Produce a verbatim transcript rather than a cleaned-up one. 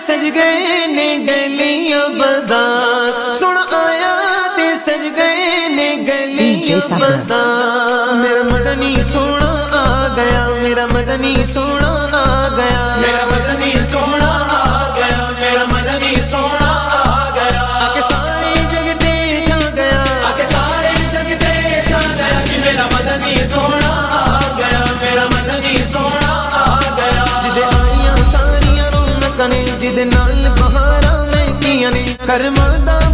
सज गए ने गलियां बाजार, सुन आया ते सज गए ने गलियां बाजार। मेरा मदनी सोना आ गया, मेरा मदनी सोना आ गया, मेरा मदनी सोना आ गया, मेरा मदनी सोना आ गया। आके सारे जग ते छा गया, आके सारे जग ते छा गया कि मेरा मदनी सोना आ गया, मेरा मदनी सोना आ गया। जिदे आइयां सारियां रौनकां ने, जिदे नाल बहारां महकियां ने, करमां दा